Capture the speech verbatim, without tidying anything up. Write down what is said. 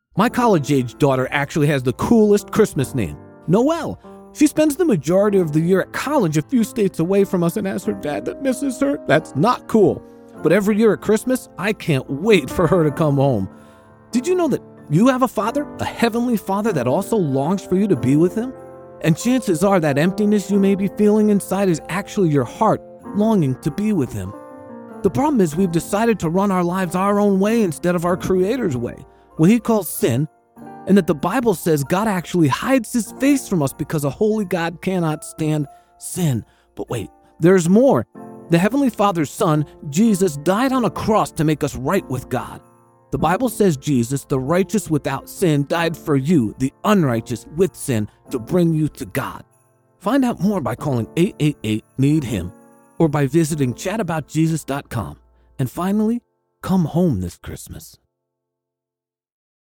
My college-age daughter actually has the coolest Christmas name, Noelle. She spends the majority of the year at college a few states away from us and has her dad that misses her. That's not cool. But every year at Christmas, I can't wait for her to come home. Did you know that you have a father, a heavenly father that also longs for you to be with him? And chances are that emptiness you may be feeling inside is actually your heart longing to be with him. The problem is we've decided to run our lives our own way instead of our Creator's way, what he calls sin, and that the Bible says God actually hides his face from us because a holy God cannot stand sin. But wait, there's more. The Heavenly Father's Son, Jesus, died on a cross to make us right with God. The Bible says Jesus, the righteous without sin, died for you, the unrighteous with sin, to bring you to God. Find out more by calling eight eight eight, need him or by visiting chat about jesus dot com. And finally, come home this Christmas.